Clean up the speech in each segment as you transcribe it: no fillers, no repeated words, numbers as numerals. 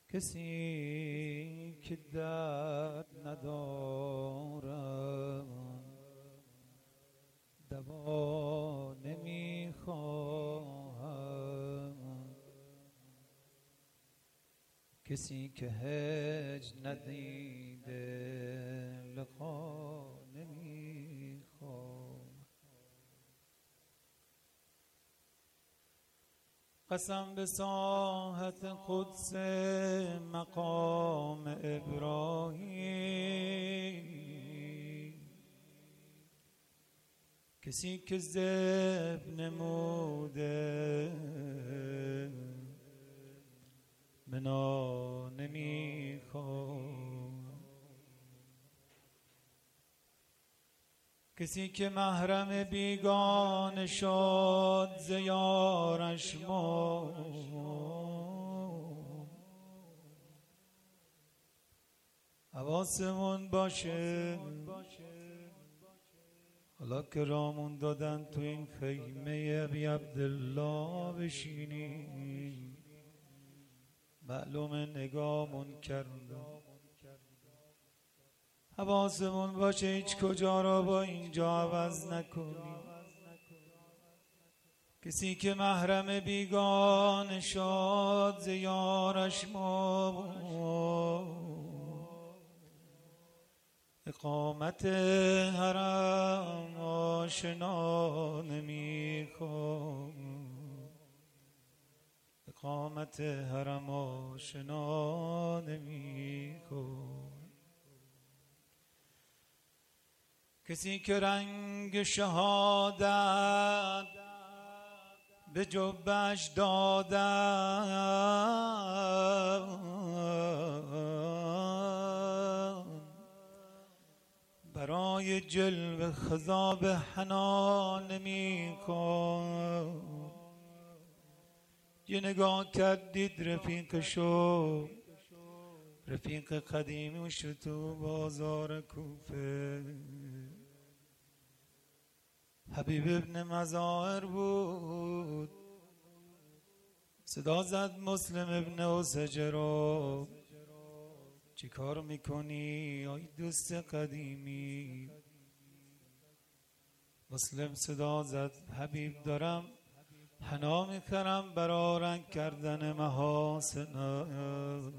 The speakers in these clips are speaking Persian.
کسی که درد ندارد دوا نمیخواهد، کسی که هج ندیده لقا نمیخواهد. قسم به ساحت قدس مقام ابراهیم، کسی که ذبح نموده منا نمیخواد، کسی که محرم بیگانه شد ز یارش حواسمون باشه حالا که رامون دادن تو این خیمه ابی عبدالله بشینیم، معلومه نگامون کردن. حواسمون باشه هیچ کجا را با اینجا عوض نکنیم. کسی که محرم بیگانه شد ز یارش اقامت حرم آشنا نمیخواد، اقامت حرم آشنا نمیخواد. کسی که رنگ شهادت به جبهش دادن، برای جلوه خضاب حنا نمی‌کند. یه نگاه کردید رفیقشو، رفیق قدیمیش تو بازار کوفه، حبیب ابن مظاهر بود. صدا زد مسلم ابن اسجرا، چی کار میکنی آی دوست قدیمی؟ مسلم صدا زد حبیب دارم حنا میخرم برا رنگ کردن محاسن.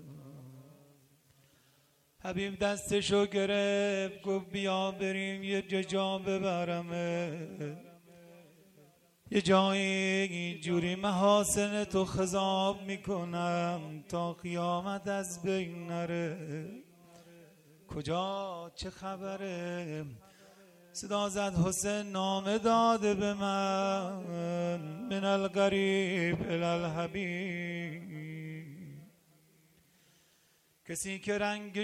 حبیب دستشو گرفت گفت بیا بریم یه جا ببرمه، یه جایی اینجوری محاسن تو خضاب میکنم تا قیامت از بین نره. کجا؟ چه خبره؟ صدا زد حسین نامه داده به من الغریب الی الحبیب. کسی که رنگ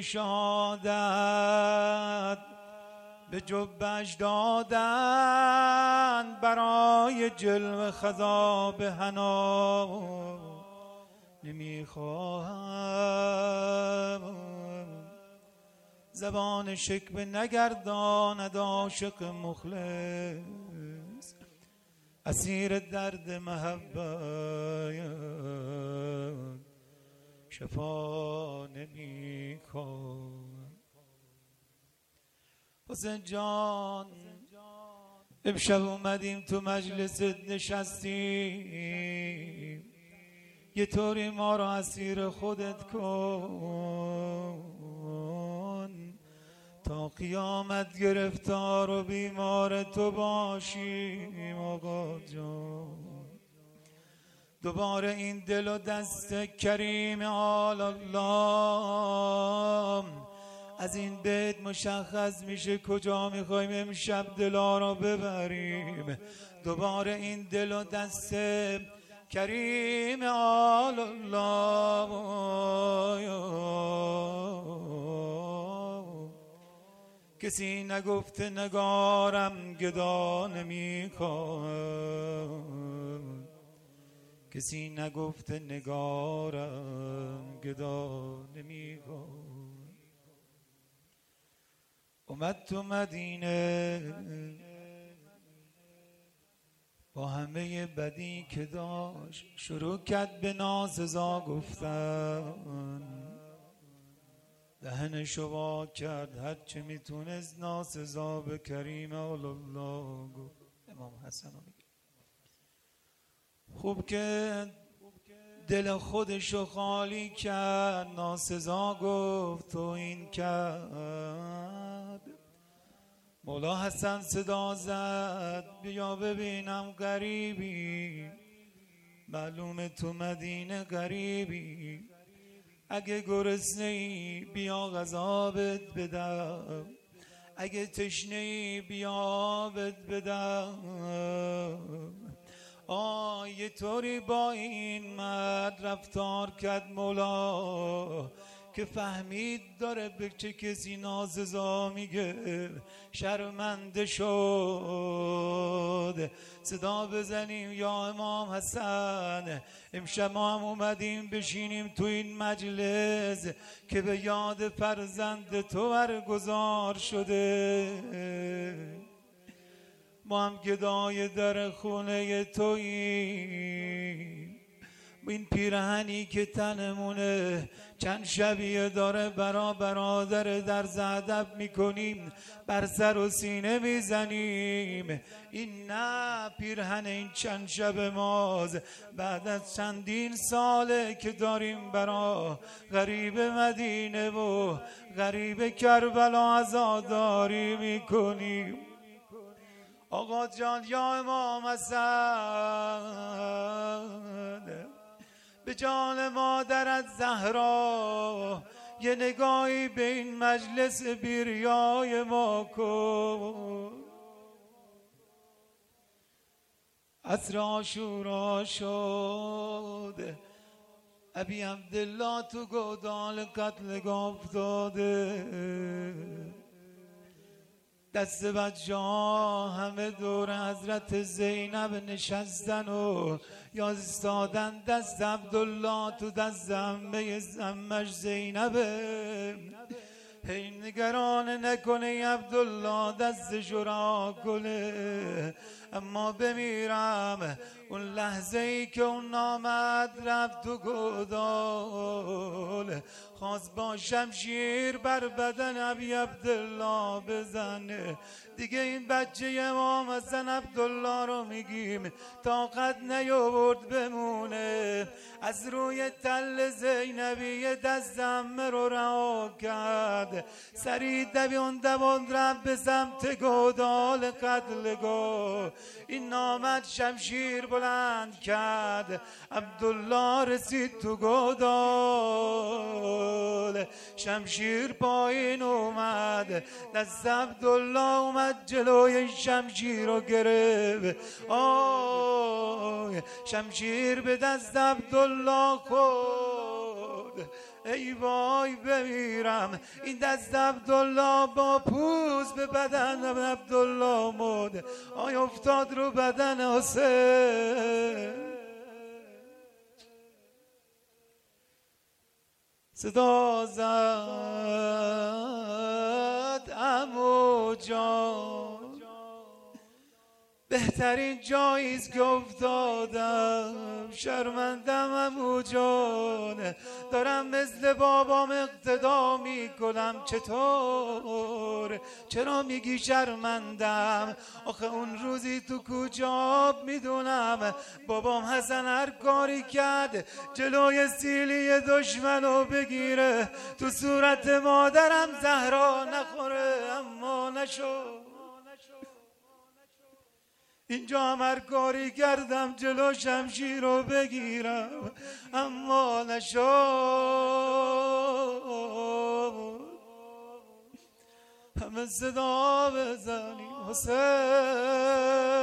شهادت به جبهش دادن، برای جلوه خضاب حنا نمیخواهم. زبان شکوه نگرداند عاشق مخلص، اسیر درد محبت شفا نمی‌کند. حسین جان امشب اومدیم تو مجلس نشستیم، یه طوری ما رو اسیر خودت کن تا قیامت گرفتار و بیمار تو باشیم. آقا جان دوباره این دل و دست کریم آل الله از این بیت مشخص میشه کجا میخوایم امشب دلا رو ببریم. دوباره این دل و دست کریم آل الله کسی نگفته نگارم گدا نمیخواد، کسی نگفته نگارم گدا نمیخواد. اومد تو مدینه با همه بدی که داشت شروع کرد به ناسزا گفتن، دهنشو وا کرد هر چه میتونست ناسزا به کریم الله گفت. امام حسن رو میگه خوب که دل خودشو خالی کرد، ناسزا گفت تو این کرد. مولا حسن صدا زد بیا ببینم غریبی، معلومه تو مدینه غریبی، اگه گرسنه‌ای بیا غذا بهت بدم، اگه تشنه‌ای بیا بهت بدم. یه طوری با این مرد رفتار کرد مولا که فهمید داره به چه کسی ناسزا میگه، شرمنده شد. صدا بزنیم یا امام حسن، امشب ما هم اومدیم بشینیم تو این مجلس که به یاد فرزند تو برگزار شده. ما هم گدای در خونه توییم، این پیرهنی که تنمونه چند شبیه داره برا برادر درز ادب میکنیم، بر سر و سینه میزنیم. این نه پیرهن این چند شب ماست، بعد از چندین ساله که داریم برا غریب مدینه و غریب کربلا عزاداری میکنیم. آقا جان یا امام حسن، به جان مادرت زهرا یه نگاهی به این مجلس بیریای ما کن. عصر عاشورا شد، ابی عبدالله تو گودال قتل افتاده، دست بچه ها همه دور حضرت زینب نشستن و یا استادن، دست عبدالله تو دست عمه عمش زینبه. هی نگران نکنه عبدالله دستشو را کنه، اما بمیرم اون لحظه ای که اون آمد رفت تو گودال، خواست با شمشیر بر بدن ابی عبدالله بزنه. دیگه این بچه امام حسن عبدالله رو میگیم طاقت نیاورد بمونه، از روی تل زینبی دست عمه رو رها کرد، سریع دوان رفت به سمت گودال قتلگاه. این آمد شمشیر بلند کرد، عبدالله رسید تو گودال، شمشیر پایین اومد، دست عبدالله اومد جلوی شمشیر رو گرفت. شمشیر به دست عبدالله خورد، ای وای بمیرم. این دست عبدالله با پوز به بدن عبدالله مد، افتاد رو بدن حسین. صدا زد عمو جان، بهترین جاییست که افتادم، شرمندم عمو جان، دارم مثل بابام اقتدا میکنم. چطور؟ چرا میگی شرمندم؟ آخه اون روزی تو کجا میدونم بابام حسن هر کاری کرد جلوی سیلی دشمنو بگیره تو صورت مادرم زهرا نخوره، اما نشد. اینجا هم هر کاری کردم جلو شمشیر رو بگیرم، اما نشد. همه صدا بزنیم حسین.